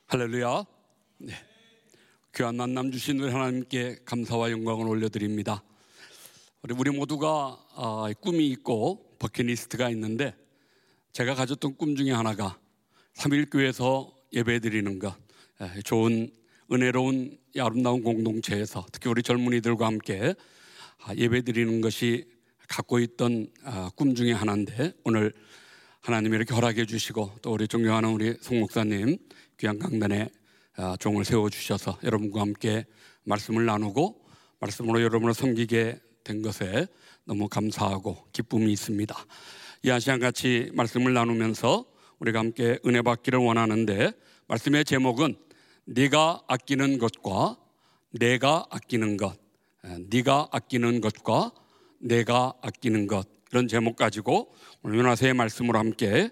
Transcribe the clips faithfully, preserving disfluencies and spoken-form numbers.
할렐루야. 네. 귀한 만남 주신 우리 하나님께 감사와 영광을 올려드립니다. 우리, 우리 모두가 아, 꿈이 있고 버킷리스트가 있는데, 제가 가졌던 꿈 중에 하나가 삼일교회에서 예배드리는 것, 좋은 은혜로운 아름다운 공동체에서 특히 우리 젊은이들과 함께 예배드리는 것이 갖고 있던 꿈 중에 하나인데, 오늘 하나님이 이렇게 허락해 주시고 또 우리 존경하는 우리 송 목사님 귀한 강단에 종을 세워주셔서 여러분과 함께 말씀을 나누고 말씀으로 여러분을 섬기게 된 것에 너무 감사하고 기쁨이 있습니다. 이 시간 같이 말씀을 나누면서 우리가 함께 은혜 받기를 원하는데, 말씀의 제목은 네가 아끼는 것과 내가 아끼는 것, 네가 아끼는 것과 내가 아끼는 것, 이런 제목 가지고 오늘 요나서의 말씀으로 함께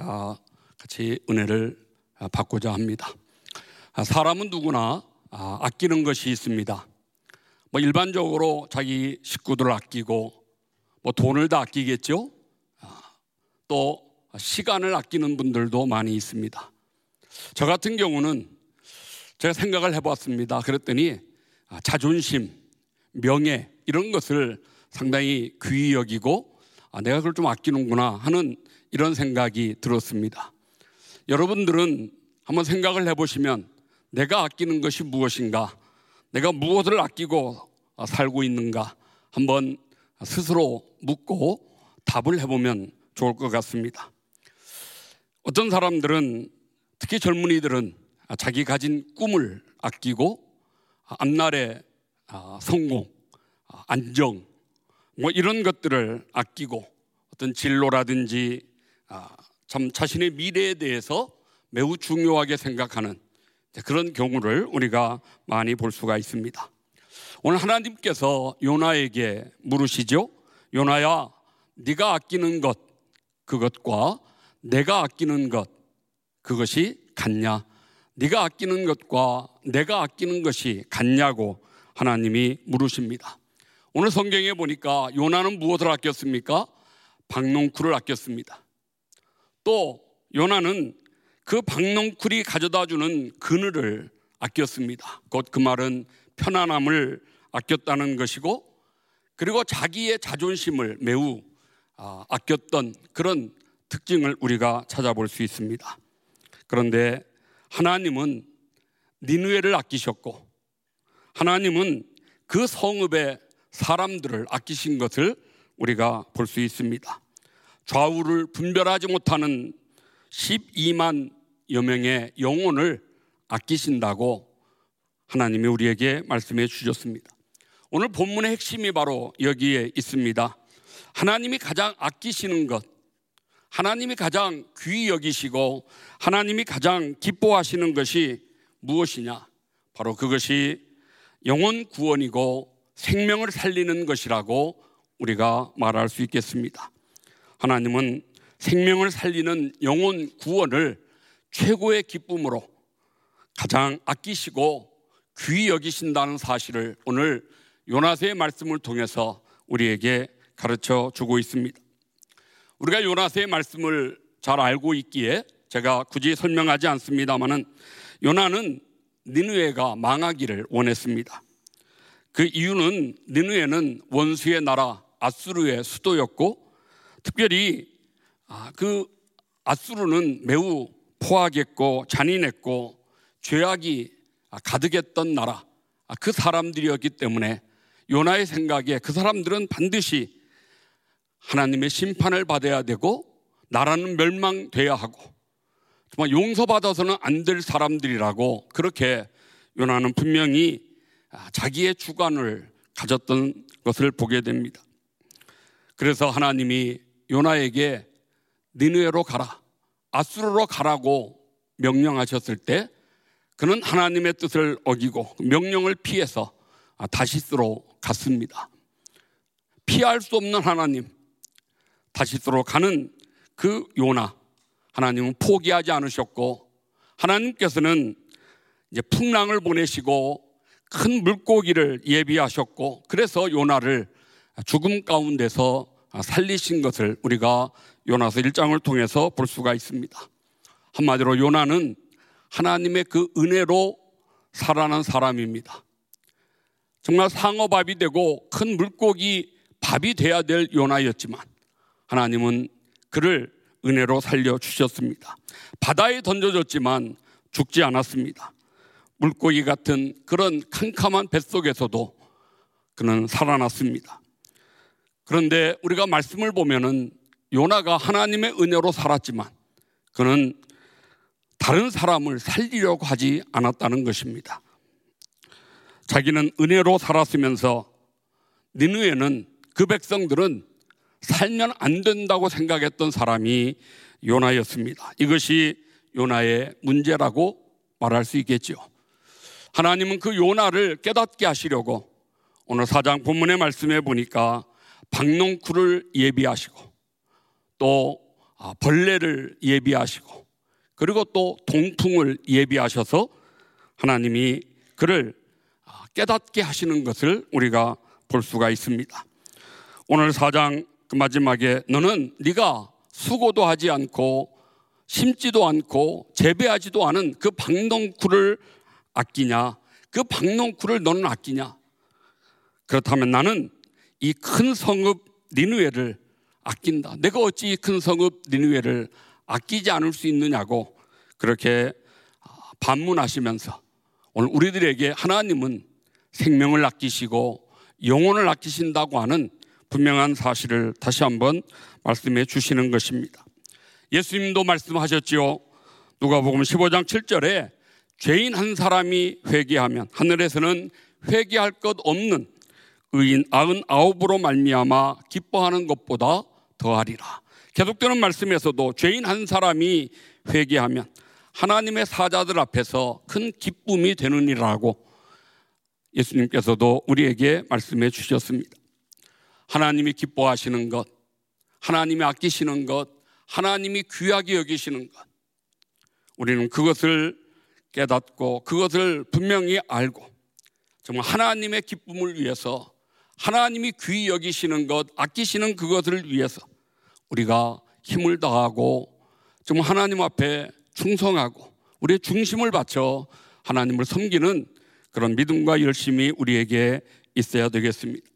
같이 은혜를 받고자 합니다. 사람은 누구나 아끼는 것이 있습니다. 뭐 일반적으로 자기 식구들을 아끼고 뭐 돈을 다 아끼겠죠. 또 시간을 아끼는 분들도 많이 있습니다. 저 같은 경우는 제가 생각을 해봤습니다. 그랬더니 자존심, 명예 이런 것을 상당히 귀히 여기고 아, 내가 그걸 좀 아끼는구나 하는 이런 생각이 들었습니다. 여러분들은 한번 생각을 해보시면 내가 아끼는 것이 무엇인가, 내가 무엇을 아끼고 살고 있는가 한번 스스로 묻고 답을 해보면 좋을 것 같습니다. 어떤 사람들은, 특히 젊은이들은 자기 가진 꿈을 아끼고 앞날의 성공, 안정 뭐 이런 것들을 아끼고 어떤 진로라든지 참 자신의 미래에 대해서 매우 중요하게 생각하는 그런 경우를 우리가 많이 볼 수가 있습니다. 오늘 하나님께서 요나에게 물으시죠. 요나야, 네가 아끼는 것, 그것과 내가 아끼는 것, 그것이 같냐? 네가 아끼는 것과 내가 아끼는 것이 같냐고 하나님이 물으십니다. 오늘 성경에 보니까 요나는 무엇을 아꼈습니까? 박농쿨을 아꼈습니다. 또 요나는 그 박농쿨이 가져다주는 그늘을 아꼈습니다. 곧 그 말은 편안함을 아꼈다는 것이고, 그리고 자기의 자존심을 매우 아꼈던 그런 특징을 우리가 찾아볼 수 있습니다. 그런데 하나님은 니느웨를 아끼셨고, 하나님은 그 성읍의 사람들을 아끼신 것을 우리가 볼 수 있습니다. 좌우를 분별하지 못하는 십이만여 명의 영혼을 아끼신다고 하나님이 우리에게 말씀해 주셨습니다. 오늘 본문의 핵심이 바로 여기에 있습니다. 하나님이 가장 아끼시는 것, 하나님이 가장 귀히 여기시고 하나님이 가장 기뻐하시는 것이 무엇이냐? 바로 그것이 영혼 구원이고 생명을 살리는 것이라고 우리가 말할 수 있겠습니다. 하나님은 생명을 살리는 영혼 구원을 최고의 기쁨으로 가장 아끼시고 귀히 여기신다는 사실을 오늘 요나서의 말씀을 통해서 우리에게 가르쳐 주고 있습니다. 우리가 요나서의 말씀을 잘 알고 있기에 제가 굳이 설명하지 않습니다만은, 요나는 니느웨가 망하기를 원했습니다. 그 이유는 니느웨는 원수의 나라 아수르의 수도였고, 특별히 그 아수르는 매우 포악했고 잔인했고 죄악이 가득했던 나라, 그 사람들이었기 때문에 요나의 생각에 그 사람들은 반드시 하나님의 심판을 받아야 되고 나라는 멸망돼야 하고 정말 용서받아서는 안 될 사람들이라고, 그렇게 요나는 분명히 자기의 주관을 가졌던 것을 보게 됩니다. 그래서 하나님이 요나에게 니느웨로 가라, 아수르로 가라고 명령하셨을 때 그는 하나님의 뜻을 어기고 명령을 피해서 다시스로 갔습니다. 피할 수 없는 하나님, 다시스로 가는 그 요나, 하나님은 포기하지 않으셨고, 하나님께서는 이제 풍랑을 보내시고 큰 물고기를 예비하셨고, 그래서 요나를 죽음 가운데서 살리신 것을 우리가 요나서 일 장을 통해서 볼 수가 있습니다. 한마디로 요나는 하나님의 그 은혜로 살아난 사람입니다. 정말 상어밥이 되고 큰 물고기 밥이 돼야 될 요나였지만 하나님은 그를 은혜로 살려주셨습니다. 바다에 던져졌지만 죽지 않았습니다. 물고기 같은 그런 캄캄한 뱃속에서도 그는 살아났습니다. 그런데 우리가 말씀을 보면은 요나가 하나님의 은혜로 살았지만 그는 다른 사람을 살리려고 하지 않았다는 것입니다. 자기는 은혜로 살았으면서 니느웨는 그 백성들은 살면 안 된다고 생각했던 사람이 요나였습니다. 이것이 요나의 문제라고 말할 수 있겠죠. 하나님은 그 요나를 깨닫게 하시려고 오늘 사 장 본문의 말씀에 보니까 박농쿨을 예비하시고 또 벌레를 예비하시고 그리고 또 동풍을 예비하셔서 하나님이 그를 깨닫게 하시는 것을 우리가 볼 수가 있습니다. 오늘 사 장 그 마지막에 너는 네가 수고도 하지 않고 심지도 않고 재배하지도 않은 그 박농쿨을 아끼냐? 그 박농쿨을 너는 아끼냐? 그렇다면 나는 이 큰 성읍 니느웨를 아낀다. 내가 어찌 이 큰 성읍 니느웨를 아끼지 않을 수 있느냐고 그렇게 반문하시면서 오늘 우리들에게 하나님은 생명을 아끼시고 영혼을 아끼신다고 하는 분명한 사실을 다시 한번 말씀해 주시는 것입니다. 예수님도 말씀하셨지요. 누가복음 십오 장 칠 절에 죄인 한 사람이 회개하면 하늘에서는 회개할 것 없는 의인 구십구으로 말미암아 기뻐하는 것보다 더하리라. 계속되는 말씀에서도 죄인 한 사람이 회개하면 하나님의 사자들 앞에서 큰 기쁨이 되느니라고 예수님께서도 우리에게 말씀해 주셨습니다. 하나님이 기뻐하시는 것, 하나님이 아끼시는 것, 하나님이 귀하게 여기시는 것, 우리는 그것을 깨닫고 그것을 분명히 알고 정말 하나님의 기쁨을 위해서 하나님이 귀히 여기시는 것, 아끼시는 그것을 위해서 우리가 힘을 다하고 정말 하나님 앞에 충성하고 우리의 중심을 바쳐 하나님을 섬기는 그런 믿음과 열심이 우리에게 있어야 되겠습니다.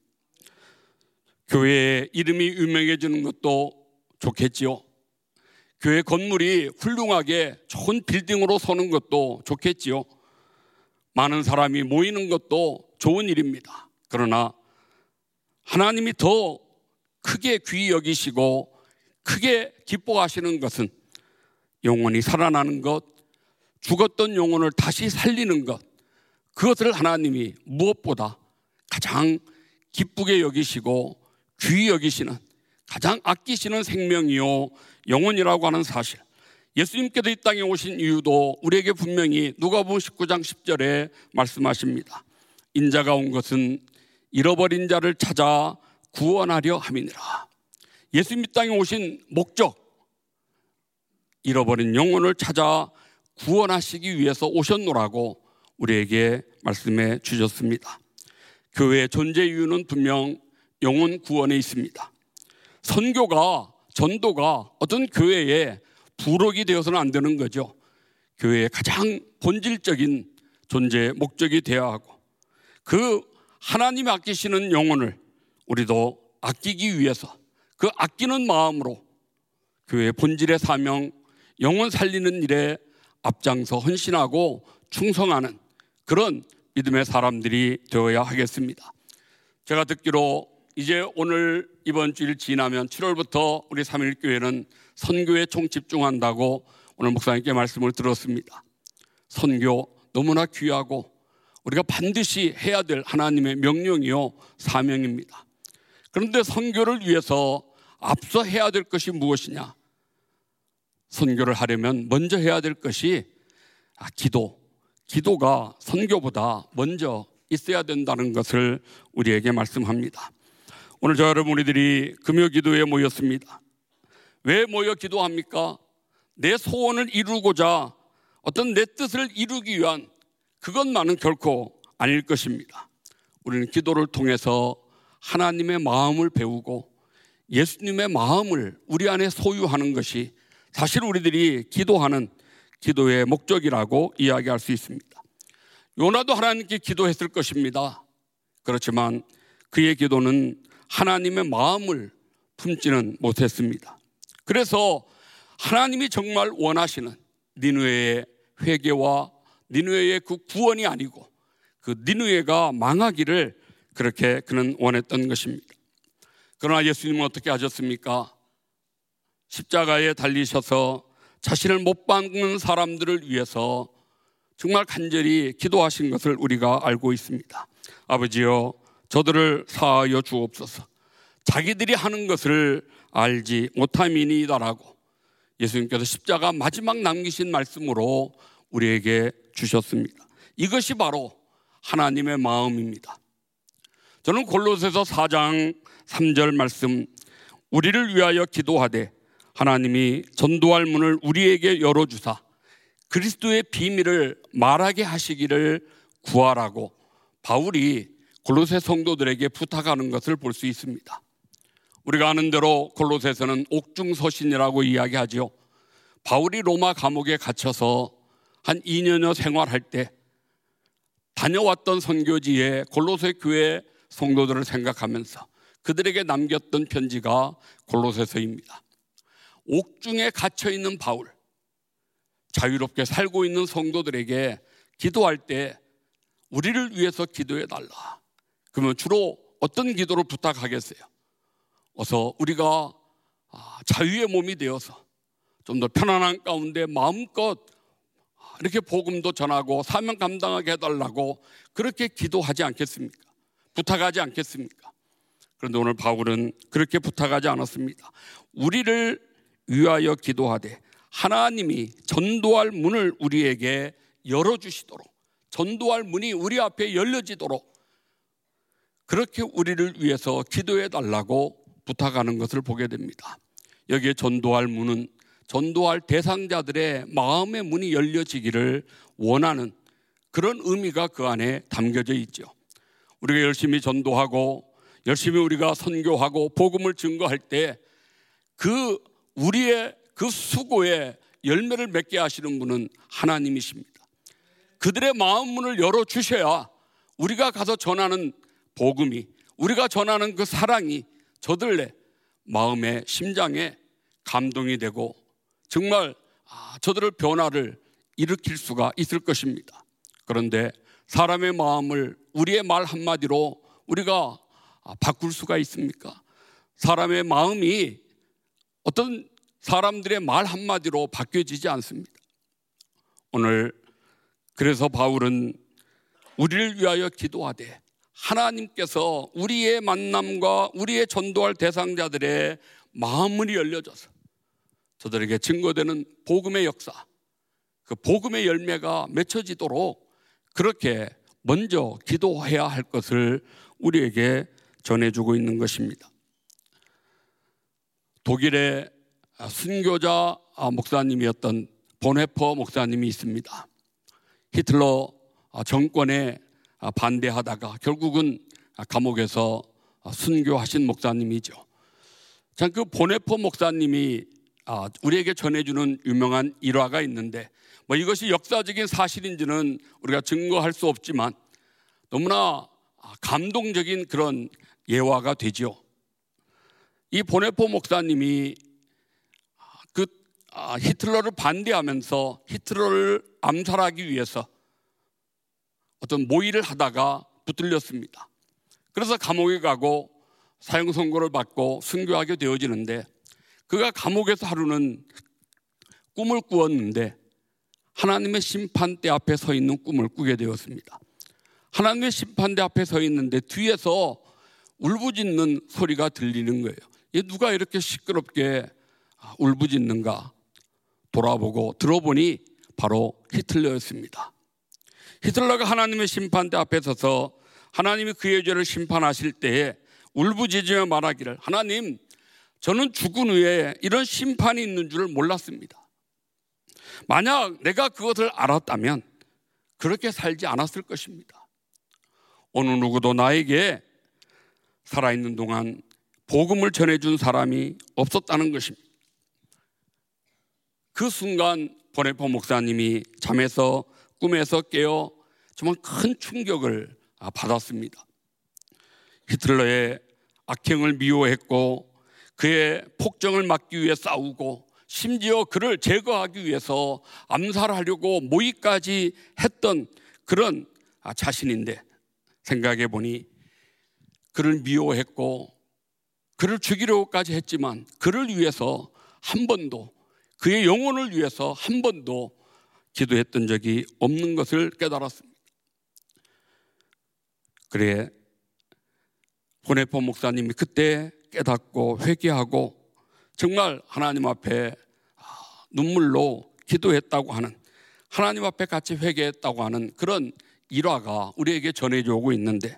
교회의 이름이 유명해지는 것도 좋겠지요. 교회 건물이 훌륭하게 좋은 빌딩으로 서는 것도 좋겠지요. 많은 사람이 모이는 것도 좋은 일입니다. 그러나 하나님이 더 크게 귀히 여기시고 크게 기뻐하시는 것은 영혼이 살아나는 것, 죽었던 영혼을 다시 살리는 것, 그것을 하나님이 무엇보다 가장 기쁘게 여기시고 귀히 여기시는 가장 아끼시는 생명이요 영혼이라고 하는 사실, 예수님께서 이 땅에 오신 이유도 우리에게 분명히 누가복음 십구 장 십 절에 말씀하십니다. 인자가 온 것은 잃어버린 자를 찾아 구원하려 함이니라. 예수님 이 땅에 오신 목적, 잃어버린 영혼을 찾아 구원하시기 위해서 오셨노라고 우리에게 말씀해 주셨습니다. 교회의 존재 이유는 분명 영혼 구원에 있습니다. 선교가, 전도가 어떤 교회의 부록이 되어서는 안 되는 거죠. 교회의 가장 본질적인 존재의 목적이 되어야 하고 그 하나님이 아끼시는 영혼을 우리도 아끼기 위해서 그 아끼는 마음으로 교회의 본질의 사명, 영혼 살리는 일에 앞장서 헌신하고 충성하는 그런 믿음의 사람들이 되어야 하겠습니다. 제가 듣기로 이제 오늘 이번 주일 지나면 칠월부터 우리 삼일교회는 선교에 총집중한다고 오늘 목사님께 말씀을 들었습니다. 선교 너무나 귀하고 우리가 반드시 해야 될 하나님의 명령이요 사명입니다. 그런데 선교를 위해서 앞서 해야 될 것이 무엇이냐? 선교를 하려면 먼저 해야 될 것이 기도, 기도가 선교보다 먼저 있어야 된다는 것을 우리에게 말씀합니다. 오늘 저 여러분 우리들이 금요 기도에 모였습니다. 왜 모여 기도합니까? 내 소원을 이루고자 어떤 내 뜻을 이루기 위한 그것만은 결코 아닐 것입니다. 우리는 기도를 통해서 하나님의 마음을 배우고 예수님의 마음을 우리 안에 소유하는 것이 사실 우리들이 기도하는 기도의 목적이라고 이야기할 수 있습니다. 요나도 하나님께 기도했을 것입니다. 그렇지만 그의 기도는 하나님의 마음을 품지는 못했습니다. 그래서 하나님이 정말 원하시는 니느웨의 회개와 니느웨의 그 구원이 아니고 그 니느웨가 망하기를 그렇게 그는 원했던 것입니다. 그러나 예수님은 어떻게 하셨습니까? 십자가에 달리셔서 자신을 못 박는 사람들을 위해서 정말 간절히 기도하신 것을 우리가 알고 있습니다. 아버지여, 저들을 사하여 주옵소서. 자기들이 하는 것을 알지 못함이니이다라고 예수님께서 십자가 마지막 남기신 말씀으로 우리에게 주셨습니다. 이것이 바로 하나님의 마음입니다. 저는 골로새서 사 장 삼 절 말씀, 우리를 위하여 기도하되 하나님이 전도할 문을 우리에게 열어주사 그리스도의 비밀을 말하게 하시기를 구하라고 바울이 골로새 성도들에게 부탁하는 것을 볼 수 있습니다. 우리가 아는 대로 골로새서는 옥중서신이라고 이야기하죠. 바울이 로마 감옥에 갇혀서 한 이 년여 생활할 때 다녀왔던 선교지에 골로새 교회 성도들을 생각하면서 그들에게 남겼던 편지가 골로새서입니다. 옥중에 갇혀있는 바울, 자유롭게 살고 있는 성도들에게 기도할 때 우리를 위해서 기도해달라. 그러면 주로 어떤 기도를 부탁하겠어요? 어서 우리가 자유의 몸이 되어서 좀 더 편안한 가운데 마음껏 이렇게 복음도 전하고 사명 감당하게 해달라고 그렇게 기도하지 않겠습니까? 부탁하지 않겠습니까? 그런데 오늘 바울은 그렇게 부탁하지 않았습니다. 우리를 위하여 기도하되 하나님이 전도할 문을 우리에게 열어주시도록, 전도할 문이 우리 앞에 열려지도록 그렇게 우리를 위해서 기도해달라고 부탁하는 것을 보게 됩니다. 여기에 전도할 문은 전도할 대상자들의 마음의 문이 열려지기를 원하는 그런 의미가 그 안에 담겨져 있죠. 우리가 열심히 전도하고 열심히 우리가 선교하고 복음을 증거할 때 그 우리의 그 수고에 열매를 맺게 하시는 분은 하나님이십니다. 그들의 마음 문을 열어주셔야 우리가 가서 전하는 복음이, 우리가 전하는 그 사랑이 저들의 마음의 심장에 감동이 되고 정말 저들의 변화를 일으킬 수가 있을 것입니다. 그런데 사람의 마음을 우리의 말 한마디로 우리가 바꿀 수가 있습니까? 사람의 마음이 어떤 사람들의 말 한마디로 바뀌어지지 않습니다. 오늘 그래서 바울은 우리를 위하여 기도하되 하나님께서 우리의 만남과 우리의 전도할 대상자들의 마음문이 열려져서 저들에게 증거되는 복음의 역사, 그 복음의 열매가 맺혀지도록 그렇게 먼저 기도해야 할 것을 우리에게 전해주고 있는 것입니다. 독일의 순교자 목사님이었던 본헤퍼 목사님이 있습니다. 히틀러 정권에 반대하다가 결국은 감옥에서 순교하신 목사님이죠. 참 그 본헤퍼 목사님이 우리에게 전해주는 유명한 일화가 있는데 뭐 이것이 역사적인 사실인지는 우리가 증거할 수 없지만 너무나 감동적인 그런 예화가 되죠. 이 본헤퍼 목사님이 그 히틀러를 반대하면서 히틀러를 암살하기 위해서 어떤 모의를 하다가 붙들렸습니다. 그래서 감옥에 가고 사형 선고를 받고 순교하게 되어지는데 그가 감옥에서 하루는 꿈을 꾸었는데 하나님의 심판대 앞에 서 있는 꿈을 꾸게 되었습니다. 하나님의 심판대 앞에 서 있는데 뒤에서 울부짖는 소리가 들리는 거예요. 이 누가 이렇게 시끄럽게 울부짖는가 돌아보고 들어보니 바로 히틀러였습니다. 히틀러가 하나님의 심판대 앞에 서서 하나님이 그의 죄를 심판하실 때에 울부짖으며 말하기를 하나님, 저는 죽은 후에 이런 심판이 있는 줄을 몰랐습니다. 만약 내가 그것을 알았다면 그렇게 살지 않았을 것입니다. 어느 누구도 나에게 살아있는 동안 복음을 전해준 사람이 없었다는 것입니다. 그 순간 보네포 목사님이 잠에서 꿈에서 깨어 정말 큰 충격을 받았습니다. 히틀러의 악행을 미워했고 그의 폭정을 막기 위해 싸우고 심지어 그를 제거하기 위해서 암살하려고 모의까지 했던 그런 자신인데, 생각해 보니 그를 미워했고 그를 죽이려고까지 했지만 그를 위해서 한 번도, 그의 영혼을 위해서 한 번도 기도했던 적이 없는 것을 깨달았습니다. 그래 보네포 목사님이 그때 깨닫고 회개하고 정말 하나님 앞에 눈물로 기도했다고 하는, 하나님 앞에 같이 회개했다고 하는 그런 일화가 우리에게 전해져 오고 있는데,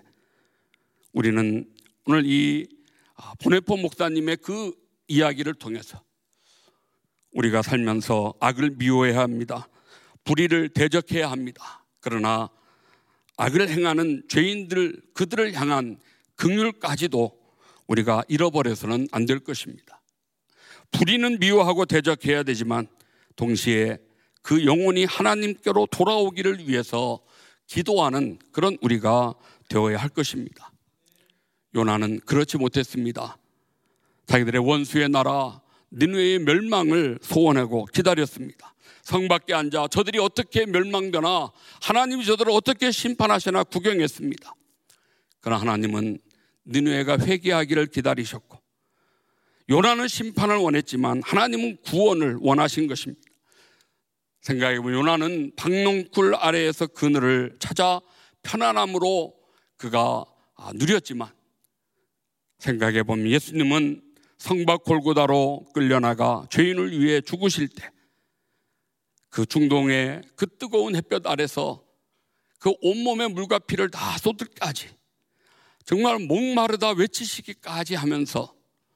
우리는 오늘 이 보네포 목사님의 그 이야기를 통해서 우리가 살면서 악을 미워해야 합니다. 불의를 대적해야 합니다. 그러나 악을 행하는 죄인들, 그들을 향한 긍휼까지도 우리가 잃어버려서는 안 될 것입니다. 불의는 미워하고 대적해야 되지만 동시에 그 영혼이 하나님께로 돌아오기를 위해서 기도하는 그런 우리가 되어야 할 것입니다. 요나는 그렇지 못했습니다. 자기들의 원수의 나라 니느웨의 멸망을 소원하고 기다렸습니다. 성 밖에 앉아 저들이 어떻게 멸망되나, 하나님이 저들을 어떻게 심판하시나 구경했습니다. 그러나 하나님은 니느웨가 회개하기를 기다리셨고, 요나는 심판을 원했지만 하나님은 구원을 원하신 것입니다. 생각해보면 요나는 박농쿨 아래에서 그늘을 찾아 편안함으로 그가 누렸지만, 생각해보면 예수님은 성박 골고다로 끌려나가 죄인을 위해 죽으실 때 그 중동의 그 뜨거운 햇볕 아래서 그 온몸에 물과 피를 다 쏟을까지 정말 목마르다 외치시기까지 하면서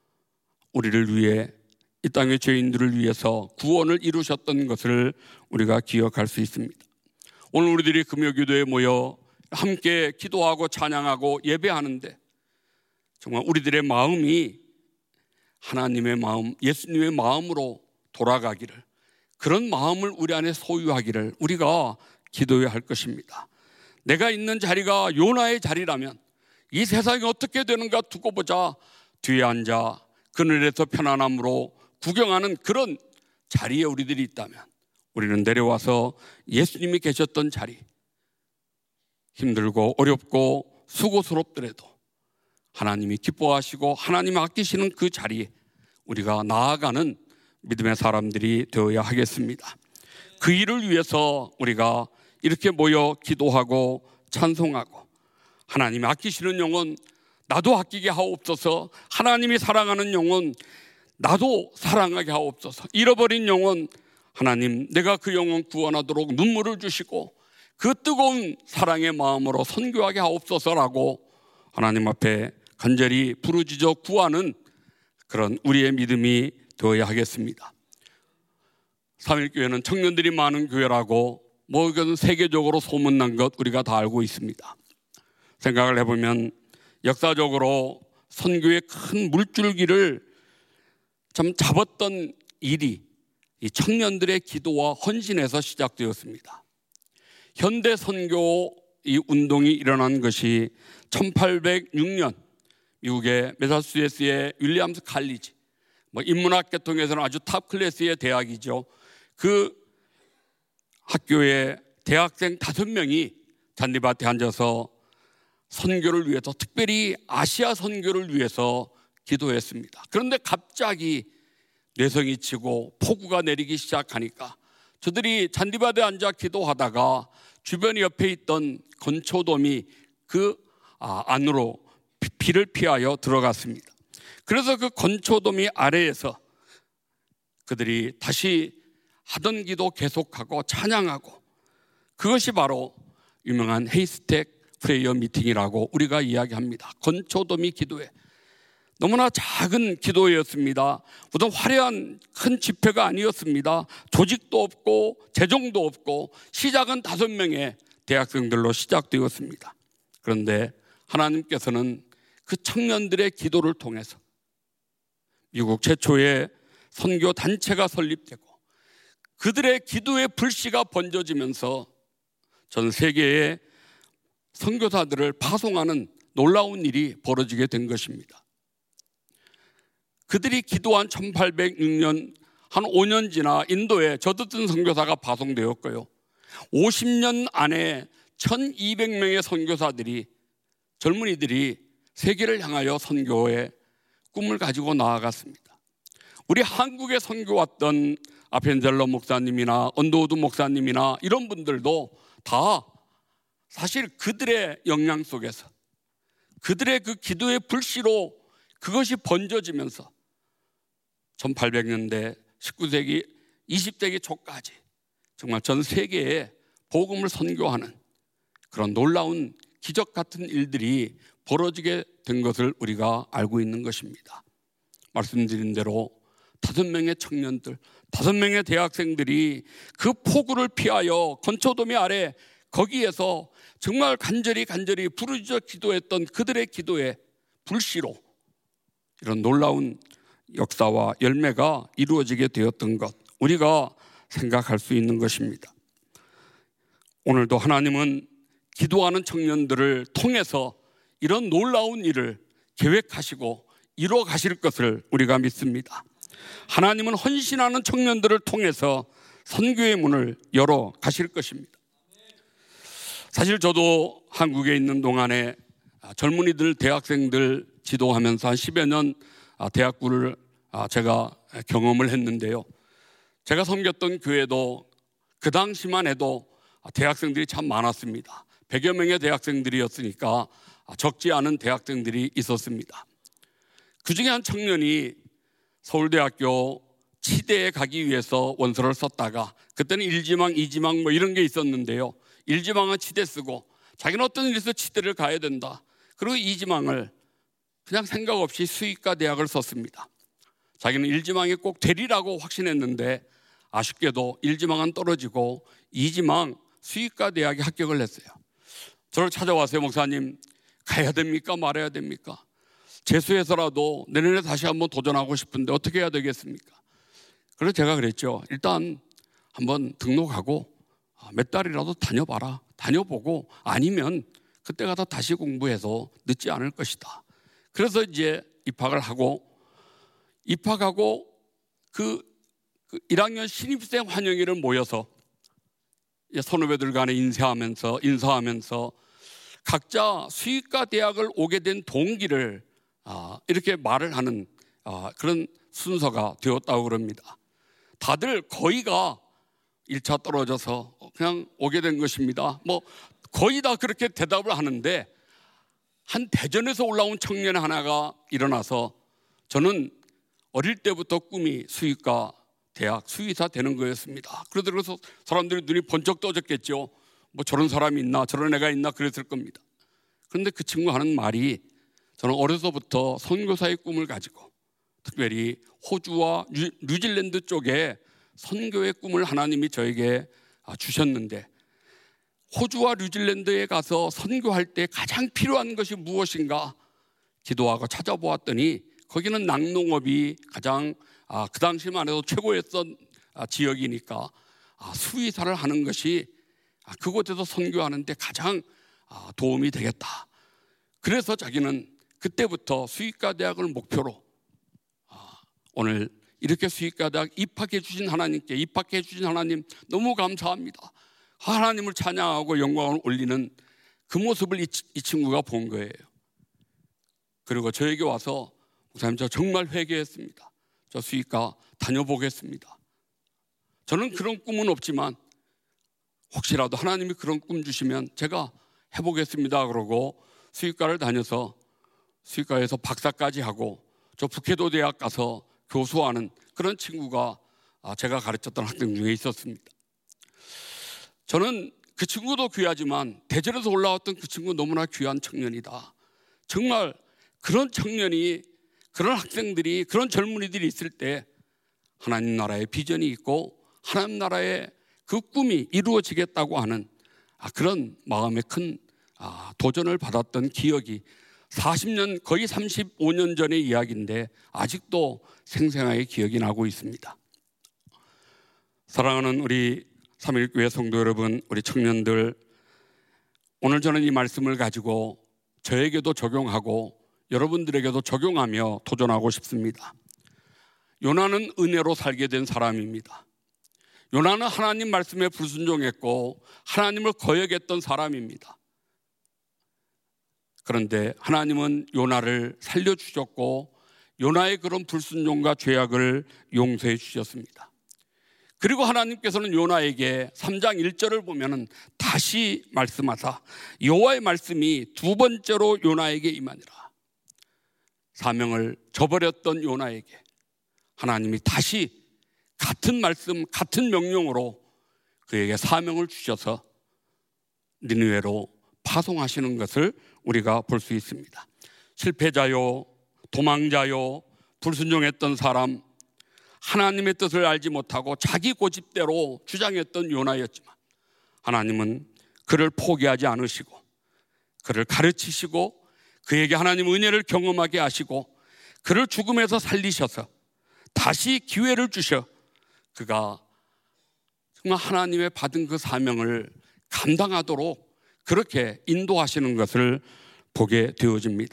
우리를 위해, 이 땅의 죄인들을 위해서 구원을 이루셨던 것을 우리가 기억할 수 있습니다. 오늘 우리들이 금요기도에 모여 함께 기도하고 찬양하고 예배하는데 정말 우리들의 마음이 하나님의 마음, 예수님의 마음으로 돌아가기를, 그런 마음을 우리 안에 소유하기를 우리가 기도해야 할 것입니다. 내가 있는 자리가 요나의 자리라면 이 세상이 어떻게 되는가 두고 보자 뒤에 앉아 그늘에서 편안함으로 구경하는 그런 자리에 우리들이 있다면, 우리는 내려와서 예수님이 계셨던 자리, 힘들고 어렵고 수고스럽더라도 하나님이 기뻐하시고 하나님 아끼시는 그 자리에 우리가 나아가는 믿음의 사람들이 되어야 하겠습니다. 그 일을 위해서 우리가 이렇게 모여 기도하고 찬송하고, 하나님이 아끼시는 영혼 나도 아끼게 하옵소서, 하나님이 사랑하는 영혼 나도 사랑하게 하옵소서, 잃어버린 영혼 하나님 내가 그 영혼 구원하도록 눈물을 주시고 그 뜨거운 사랑의 마음으로 선교하게 하옵소서라고 하나님 앞에 간절히 부르짖어 구하는 그런 우리의 믿음이 되어야 하겠습니다. 삼일교회는 청년들이 많은 교회라고 뭐 이건 세계적으로 소문난 것 우리가 다 알고 있습니다. 생각을 해보면 역사적으로 선교의 큰 물줄기를 참 잡았던 일이 이 청년들의 기도와 헌신에서 시작되었습니다. 현대 선교 이 운동이 일어난 것이 천팔백육 년 미국의 매사추세츠의 윌리엄스 칼리지, 뭐 인문학 계통에서는 아주 탑 클래스의 대학이죠. 그 학교의 대학생 다섯 명이 잔디밭에 앉아서 선교를 위해서, 특별히 아시아 선교를 위해서 기도했습니다. 그런데 갑자기 뇌성이 치고 폭우가 내리기 시작하니까 저들이 잔디밭에 앉아 기도하다가 주변 옆에 있던 건초돔이 그 안으로 비를 피하여 들어갔습니다. 그래서 그 건초돔이 아래에서 그들이 다시 하던 기도 계속하고 찬양하고, 그것이 바로 유명한 헤이스텍 프레이어 미팅이라고 우리가 이야기합니다. 건초돔이 기도회, 너무나 작은 기도회였습니다. 어떤 화려한 큰 집회가 아니었습니다. 조직도 없고 재정도 없고 시작은 다섯 명의 대학생들로 시작되었습니다. 그런데 하나님께서는 그 청년들의 기도를 통해서 미국 최초의 선교 단체가 설립되고 그들의 기도의 불씨가 번져지면서 전 세계의 선교사들을 파송하는 놀라운 일이 벌어지게 된 것입니다. 그들이 기도한 천팔백육 년, 한 오 년 지나 인도에 저듣던 선교사가 파송되었고요, 오십 년 안에 천이백 명의 선교사들이, 젊은이들이 세계를 향하여 선교의 꿈을 가지고 나아갔습니다. 우리 한국에 선교 왔던 아펜젤러 목사님이나 언더우드 목사님이나 이런 분들도 다 사실 그들의 영향 속에서, 그들의 그 기도의 불씨로 그것이 번져지면서 천팔백 년대, 십구 세기, 이십 세기 초까지 정말 전 세계에 복음을 선교하는 그런 놀라운 기적 같은 일들이 벌어지게 된 것을 우리가 알고 있는 것입니다. 말씀드린 대로 다섯 명의 청년들, 다섯 명의 대학생들이 그 폭우를 피하여 건초도미 아래 거기에서 정말 간절히 간절히 부르짖어 기도했던 그들의 기도의 불씨로 이런 놀라운 역사와 열매가 이루어지게 되었던 것, 우리가 생각할 수 있는 것입니다. 오늘도 하나님은 기도하는 청년들을 통해서 이런 놀라운 일을 계획하시고 이루어 가실 것을 우리가 믿습니다. 하나님은 헌신하는 청년들을 통해서 선교의 문을 열어 가실 것입니다. 사실 저도 한국에 있는 동안에 젊은이들, 대학생들 지도하면서 한 십여 년 대학구를 제가 경험을 했는데요, 제가 섬겼던 교회도 그 당시만 해도 대학생들이 참 많았습니다. 백여 명의 대학생들이었으니까 적지 않은 대학생들이 있었습니다. 그 중에 한 청년이 서울대학교 치대에 가기 위해서 원서를 썼다가, 그때는 일지망, 이지망 뭐 이런 게 있었는데요, 일지망은 치대 쓰고 자기는 어떤 일에서 치대를 가야 된다, 그리고 이지망을 그냥 생각 없이 수의과 대학을 썼습니다. 자기는 일지망이 꼭 되리라고 확신했는데 아쉽게도 일지망은 떨어지고 이지망 수의과 대학에 합격을 했어요. 저를 찾아와서요, 목사님 가야 됩니까 말아야 됩니까? 재수해서라도 내년에 다시 한번 도전하고 싶은데 어떻게 해야 되겠습니까? 그래서 제가 그랬죠. 일단 한번 등록하고 몇 달이라도 다녀봐라. 다녀보고 아니면 그때 가서 다시 공부해서 늦지 않을 것이다. 그래서 이제 입학을 하고, 입학하고 그, 그 일 학년 신입생 환영회를 모여서 선후배들 간에 인사하면서 인사하면서 각자 수의과 대학을 오게 된 동기를 아, 이렇게 말을 하는 아, 그런 순서가 되었다고 그럽니다. 다들 거의가 일 차 떨어져서 그냥 오게 된 것입니다. 뭐 거의 다 그렇게 대답을 하는데, 한 대전에서 올라온 청년 하나가 일어나서 저는 어릴 때부터 꿈이 수의과 대학 수의사 되는 거였습니다. 그래서 사람들이 눈이 번쩍 떠졌겠죠. 뭐 저런 사람이 있나, 저런 애가 있나 그랬을 겁니다. 그런데 그 친구 하는 말이, 저는 어려서부터 선교사의 꿈을 가지고 특별히 호주와 뉴, 뉴질랜드 쪽에 선교의 꿈을 하나님이 저에게 주셨는데, 호주와 뉴질랜드에 가서 선교할 때 가장 필요한 것이 무엇인가 기도하고 찾아보았더니 거기는 낙농업이 가장 아, 그 당시만 해도 최고였던 아, 지역이니까 아, 수의사를 하는 것이 아, 그곳에서 선교하는 데 가장 아, 도움이 되겠다. 그래서 자기는 그때부터 수의과 대학을 목표로 아, 오늘 이렇게 수의과 대학 입학해 주신 하나님께, 입학해 주신 하나님 너무 감사합니다. 하나님을 찬양하고 영광을 올리는 그 모습을 이, 이 친구가 본 거예요. 그리고 저에게 와서 목사님 저 정말 회개했습니다. 저 수의과 다녀보겠습니다. 저는 그런 꿈은 없지만 혹시라도 하나님이 그런 꿈 주시면 제가 해보겠습니다. 그러고 수의과를 다녀서 수의과에서 박사까지 하고 저 북해도 대학 가서 교수하는 그런 친구가 제가 가르쳤던 학생 중에 있었습니다. 저는 그 친구도 귀하지만 대전에서 올라왔던 그 친구 너무나 귀한 청년이다. 정말 그런 청년이, 그런 학생들이, 그런 젊은이들이 있을 때 하나님 나라의 비전이 있고 하나님 나라의 그 꿈이 이루어지겠다고 하는 그런 마음의 큰 도전을 받았던 기억이 사십 년, 거의 삼십오 년 전의 이야기인데 아직도 생생하게 기억이 나고 있습니다. 사랑하는 우리 삼일교회 성도 여러분, 우리 청년들, 오늘 저는 이 말씀을 가지고 저에게도 적용하고 여러분들에게도 적용하며 도전하고 싶습니다. 요나는 은혜로 살게 된 사람입니다. 요나는 하나님 말씀에 불순종했고 하나님을 거역했던 사람입니다. 그런데 하나님은 요나를 살려주셨고 요나의 그런 불순종과 죄악을 용서해 주셨습니다. 그리고 하나님께서는 요나에게 삼 장 일 절을 보면은 다시 말씀하사 여호와의 말씀이 두 번째로 요나에게 임하니라. 사명을 저버렸던 요나에게 하나님이 다시 같은 말씀, 같은 명령으로 그에게 사명을 주셔서 니느웨로 파송하시는 것을 우리가 볼 수 있습니다. 실패자요, 도망자요, 불순종했던 사람, 하나님의 뜻을 알지 못하고 자기 고집대로 주장했던 요나였지만 하나님은 그를 포기하지 않으시고 그를 가르치시고 그에게 하나님 은혜를 경험하게 하시고 그를 죽음에서 살리셔서 다시 기회를 주셔 그가 정말 하나님의 받은 그 사명을 감당하도록 그렇게 인도하시는 것을 보게 되어집니다.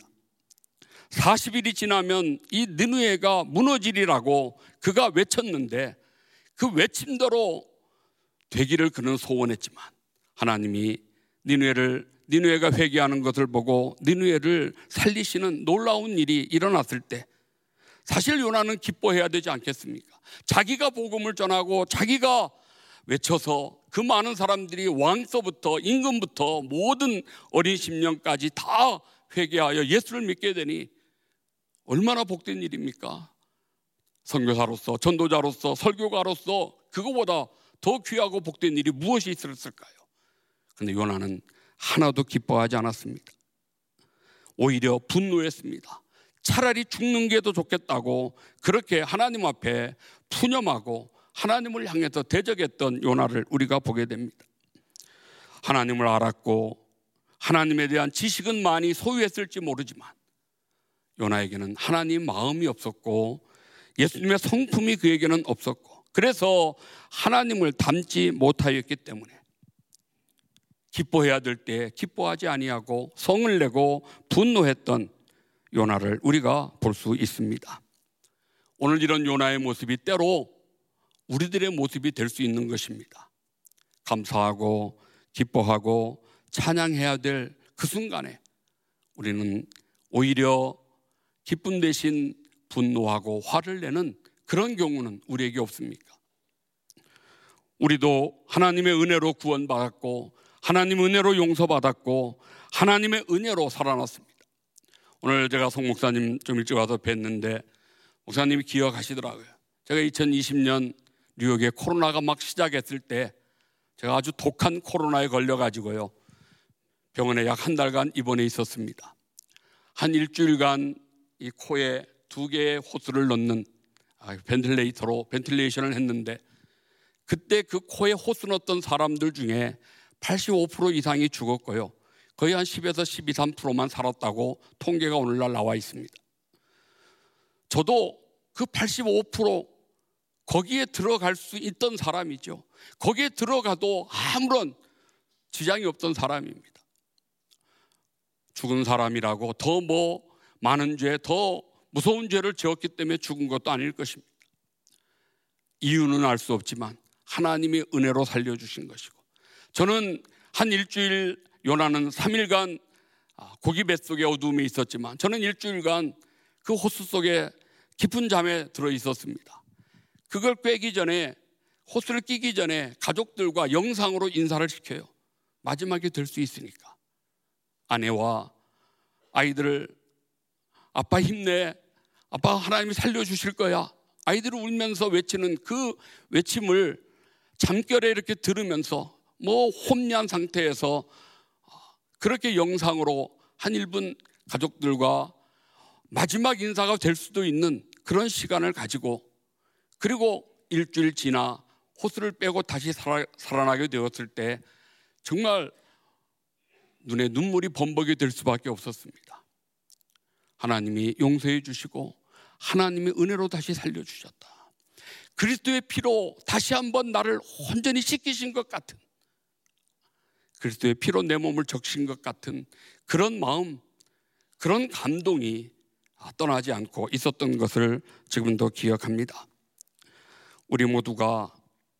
사십 일이 지나면 이 느느웨가 무너지리라고 그가 외쳤는데 그 외침대로 되기를 그는 소원했지만 하나님이 니느웨를 니느웨가 회개하는 것을 보고 니느웨를 살리시는 놀라운 일이 일어났을 때 사실 요나는 기뻐해야 되지 않겠습니까? 자기가 복음을 전하고 자기가 외쳐서 그 많은 사람들이 왕서부터 임금부터 모든 어린 심령까지 다 회개하여 예수를 믿게 되니 얼마나 복된 일입니까? 선교사로서, 전도자로서, 설교가로서 그거보다 더 귀하고 복된 일이 무엇이 있었을까요? 그런데 요나는 하나도 기뻐하지 않았습니다. 오히려 분노했습니다. 차라리 죽는 게 더 좋겠다고 그렇게 하나님 앞에 푸념하고 하나님을 향해서 대적했던 요나를 우리가 보게 됩니다. 하나님을 알았고 하나님에 대한 지식은 많이 소유했을지 모르지만 요나에게는 하나님 마음이 없었고 예수님의 성품이 그에게는 없었고 그래서 하나님을 닮지 못하였기 때문에 기뻐해야 될 때 기뻐하지 아니하고 성을 내고 분노했던 요나를 우리가 볼 수 있습니다. 오늘 이런 요나의 모습이 때로 우리들의 모습이 될 수 있는 것입니다. 감사하고 기뻐하고 찬양해야 될 그 순간에 우리는 오히려 기쁨 대신 분노하고 화를 내는 그런 경우는 우리에게 없습니까? 우리도 하나님의 은혜로 구원받았고 하나님의 은혜로 용서받았고 하나님의 은혜로 살아났습니다. 오늘 제가 송 목사님 좀 일찍 와서 뵀는데 목사님이 기억하시더라고요. 제가 이천이십 년 뉴욕에 코로나가 막 시작했을 때 제가 아주 독한 코로나에 걸려가지고요 병원에 약 한 달간 입원해 있었습니다. 한 일주일간 이 코에 두 개의 호스를 넣는 벤틸레이터로 벤틸레이션을 했는데 그때 그 코에 호스 넣었던 사람들 중에 팔십오 퍼센트 이상이 죽었고요 거의 한 십에서 십이, 삼 퍼센트만 살았다고 통계가 오늘날 나와 있습니다. 저도 그 팔십오 퍼센트 거기에 들어갈 수 있던 사람이죠. 거기에 들어가도 아무런 지장이 없던 사람입니다. 죽은 사람이라고 더 뭐 많은 죄, 더 무서운 죄를 지었기 때문에 죽은 것도 아닐 것입니다. 이유는 알 수 없지만 하나님이 은혜로 살려주신 것이고 저는 한 일주일 요나는 삼 일간 고기 뱃속에 어두움이 있었지만 저는 일주일간 그 호수 속에 깊은 잠에 들어 있었습니다. 그걸 꿰기 전에 호수를 끼기 전에 가족들과 영상으로 인사를 시켜요. 마지막에 될 수 있으니까 아내와 아이들을 아빠 힘내, 아빠 하나님이 살려주실 거야 아이들을 울면서 외치는 그 외침을 잠결에 이렇게 들으면서 뭐 혼미한 상태에서 그렇게 영상으로 한 일 분 가족들과 마지막 인사가 될 수도 있는 그런 시간을 가지고 그리고 일주일 지나 호수를 빼고 다시 살아, 살아나게 되었을 때 정말 눈에 눈물이 범벅이 될 수밖에 없었습니다. 하나님이 용서해 주시고 하나님의 은혜로 다시 살려주셨다. 그리스도의 피로 다시 한번 나를 온전히 씻기신 것 같은, 그리스도의 피로 내 몸을 적신 것 같은 그런 마음, 그런 감동이 떠나지 않고 있었던 것을 지금도 기억합니다. 우리 모두가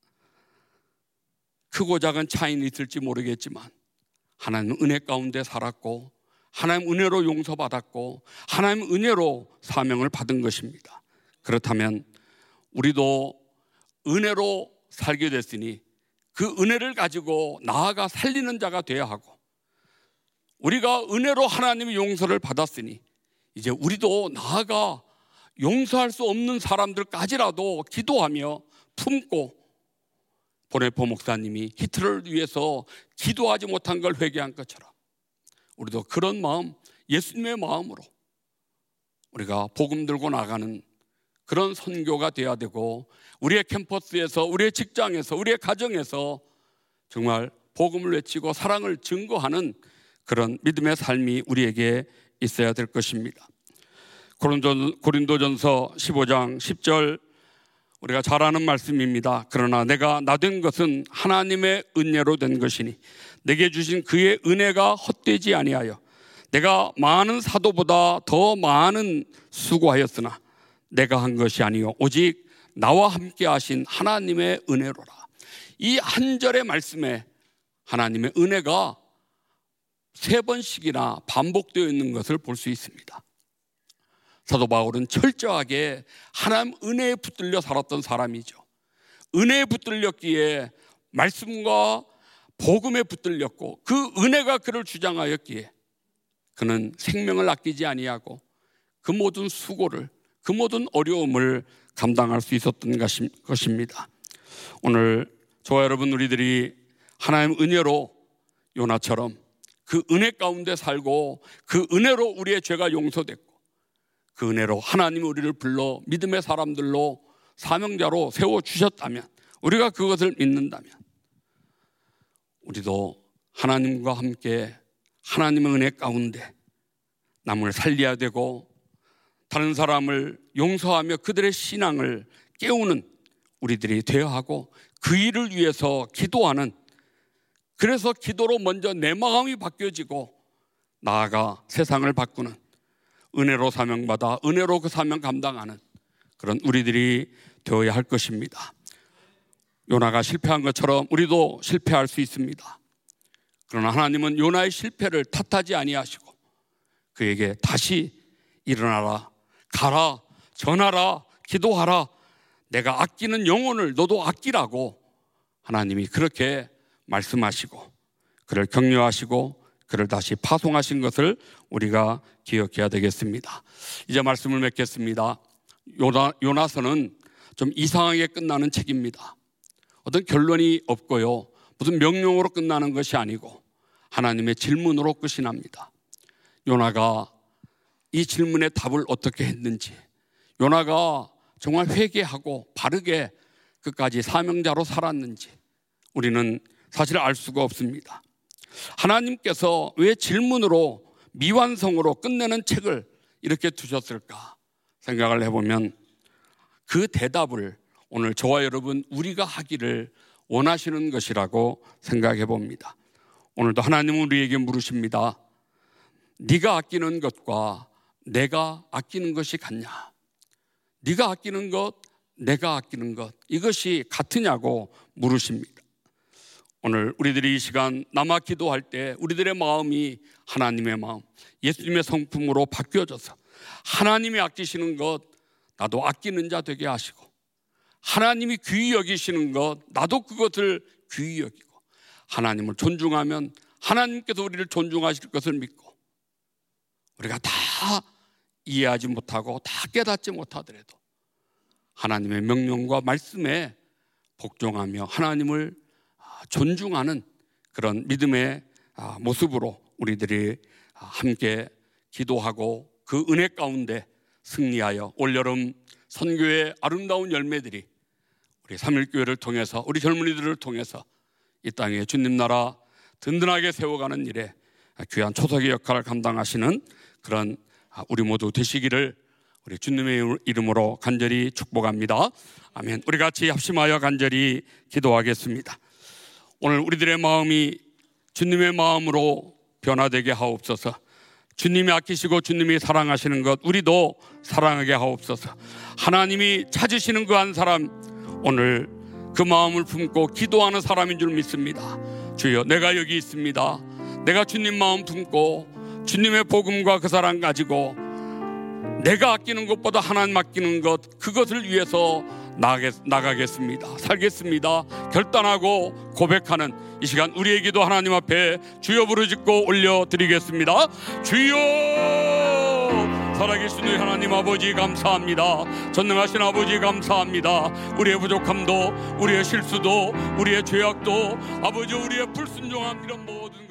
크고 작은 차이는 있을지 모르겠지만 하나님 은혜 가운데 살았고 하나님 은혜로 용서받았고 하나님 은혜로 사명을 받은 것입니다. 그렇다면 우리도 은혜로 살게 됐으니 그 은혜를 가지고 나아가 살리는 자가 되어야 하고, 우리가 은혜로 하나님의 용서를 받았으니 이제 우리도 나아가 용서할 수 없는 사람들까지라도 기도하며 품고, 보네포 목사님이 히틀러를 위해서 기도하지 못한 걸 회개한 것처럼 우리도 그런 마음, 예수님의 마음으로 우리가 복음 들고 나가는 그런 선교가 되어야 되고, 우리의 캠퍼스에서, 우리의 직장에서, 우리의 가정에서 정말 복음을 외치고 사랑을 증거하는 그런 믿음의 삶이 우리에게 있어야 될 것입니다. 고린도전서 십오 장 십 절, 우리가 잘 아는 말씀입니다. 그러나 내가 나 된 것은 하나님의 은혜로 된 것이니 내게 주신 그의 은혜가 헛되지 아니하여 내가 많은 사도보다 더 많은 수고하였으나 내가 한 것이 아니요 오직 나와 함께 하신 하나님의 은혜로라. 이 한 절의 말씀에 하나님의 은혜가 세 번씩이나 반복되어 있는 것을 볼 수 있습니다. 사도 바울은 철저하게 하나님 은혜에 붙들려 살았던 사람이죠. 은혜에 붙들렸기에 말씀과 복음에 붙들렸고 그 은혜가 그를 주장하였기에 그는 생명을 아끼지 아니하고 그 모든 수고를, 그 모든 어려움을 감당할 수 있었던 것입니다. 오늘 저와 여러분, 우리들이 하나님 은혜로 요나처럼 그 은혜 가운데 살고 그 은혜로 우리의 죄가 용서됐고 그 은혜로 하나님이 우리를 불러 믿음의 사람들로, 사명자로 세워주셨다면, 우리가 그것을 믿는다면 우리도 하나님과 함께 하나님의 은혜 가운데 남을 살려야 되고 다른 사람을 용서하며 그들의 신앙을 깨우는 우리들이 되어야 하고, 그 일을 위해서 기도하는, 그래서 기도로 먼저 내 마음이 바뀌어지고 나아가 세상을 바꾸는, 은혜로 사명받아 은혜로 그 사명 감당하는 그런 우리들이 되어야 할 것입니다. 요나가 실패한 것처럼 우리도 실패할 수 있습니다. 그러나 하나님은 요나의 실패를 탓하지 아니하시고 그에게 다시 일어나라, 가라, 전하라, 기도하라, 내가 아끼는 영혼을 너도 아끼라고 하나님이 그렇게 말씀하시고 그를 격려하시고 그를 다시 파송하신 것을 우리가 기억해야 되겠습니다. 이제 말씀을 맺겠습니다. 요나, 요나서는 좀 이상하게 끝나는 책입니다. 어떤 결론이 없고요, 무슨 명령으로 끝나는 것이 아니고 하나님의 질문으로 끝이 납니다. 요나가 이 질문의 답을 어떻게 했는지, 요나가 정말 회개하고 바르게 끝까지 사명자로 살았는지 우리는 사실 알 수가 없습니다. 하나님께서 왜 질문으로, 미완성으로 끝내는 책을 이렇게 두셨을까 생각을 해보면 그 대답을 오늘 저와 여러분 우리가 하기를 원하시는 것이라고 생각해 봅니다. 오늘도 하나님은 우리에게 물으십니다. 네가 아끼는 것과 내가 아끼는 것이 같냐? 네가 아끼는 것, 내가 아끼는 것, 이것이 같으냐고 물으십니다. 오늘 우리들이 이 시간 남아 기도할 때 우리들의 마음이 하나님의 마음, 예수님의 성품으로 바뀌어져서 하나님이 아끼시는 것 나도 아끼는 자 되게 하시고, 하나님이 귀히 여기시는 것 나도 그것을 귀히 여기고, 하나님을 존중하면 하나님께서 우리를 존중하실 것을 믿고, 우리가 다 이해하지 못하고 다 깨닫지 못하더라도 하나님의 명령과 말씀에 복종하며 하나님을 존중하는 그런 믿음의 모습으로 우리들이 함께 기도하고 그 은혜 가운데 승리하여 올여름 선교의 아름다운 열매들이 우리 삼일교회를 통해서, 우리 젊은이들을 통해서 이 땅에 주님 나라 든든하게 세워가는 일에 귀한 초석의 역할을 감당하시는 그런 우리 모두 되시기를 우리 주님의 이름으로 간절히 축복합니다. 아멘. 우리 같이 합심하여 간절히 기도하겠습니다. 오늘 우리들의 마음이 주님의 마음으로 변화되게 하옵소서. 주님이 아끼시고 주님이 사랑하시는 것 우리도 사랑하게 하옵소서. 하나님이 찾으시는 그 한 사람, 오늘 그 마음을 품고 기도하는 사람인 줄 믿습니다. 주여, 내가 여기 있습니다. 내가 주님 마음 품고 주님의 복음과 그 사랑 가지고 내가 아끼는 것보다 하나님 아끼는 것, 그것을 위해서 나가겠습니다. 살겠습니다. 결단하고 고백하는 이 시간 우리에게도 하나님 앞에 주여 부르짖고 올려드리겠습니다. 주여, 살아계신 하나님 아버지 감사합니다. 전능하신 아버지 감사합니다. 우리의 부족함도, 우리의 실수도, 우리의 죄악도, 아버지 우리의 불순종함, 이런 모든